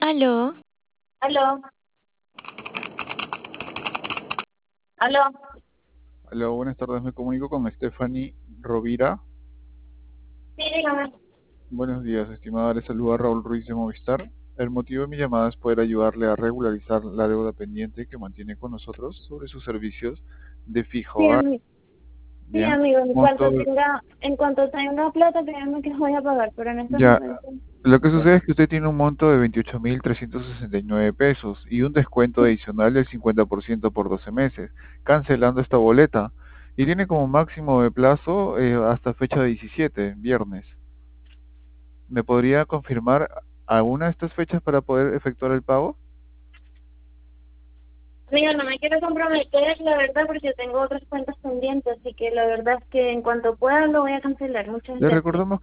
Aló, Aló, aló. Hola, buenas tardes. Me comunico con Stephanie Rovira. Sí, dígame. Buenos días, estimada. Le saluda Raúl Ruiz de Movistar. El motivo de mi llamada es poder ayudarle a regularizar la deuda pendiente que mantiene con nosotros sobre sus servicios de fijo Sí, hogar. sí, Bien, amigo, monto, en cuanto tenga plata, créanme que voy a pagar, pero en estos ya, momentos. lo que sucede es que usted tiene un monto de 28.369 pesos y un descuento adicional del 50% por 12 meses, cancelando esta boleta. Y tiene como máximo de plazo hasta fecha 17, viernes. ¿Me podría confirmar alguna de estas fechas para poder efectuar el pago? Amigo, no me quiero comprometer, la verdad, porque tengo otras cuentas pendientes, así que la verdad es que en cuanto pueda lo voy a cancelar. Muchas Le gracias. recordamos